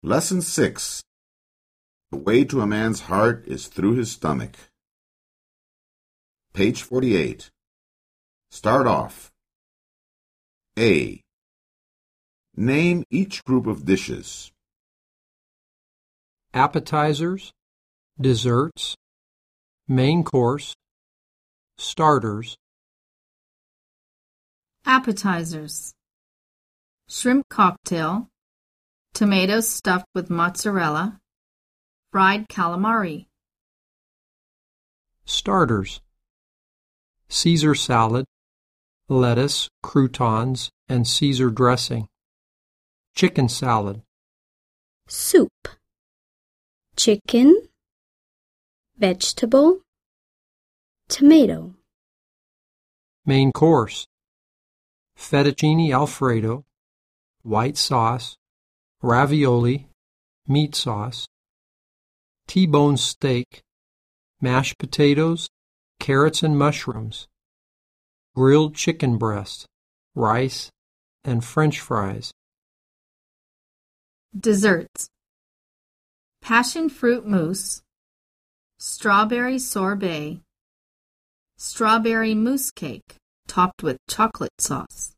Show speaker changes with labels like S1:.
S1: Lesson 6. The way to a man's heart is through his stomach. Page 48. Start off. A. Name each group of dishes.
S2: Appetizers, desserts, main course, starters.
S3: Appetizers: shrimp cocktail, tomatoes stuffed with mozzarella, fried calamari.
S2: Starters: Caesar salad, lettuce, croutons, and Caesar dressing. Chicken salad.
S4: Soup: chicken, vegetable, tomato.
S2: Main course: fettuccine alfredo, white sauce, ravioli, meat sauce, T-bone steak, mashed potatoes, carrots and mushrooms, grilled chicken breast, rice, and French fries.
S3: Desserts: passion fruit mousse, strawberry sorbet, strawberry mousse cake topped with chocolate sauce.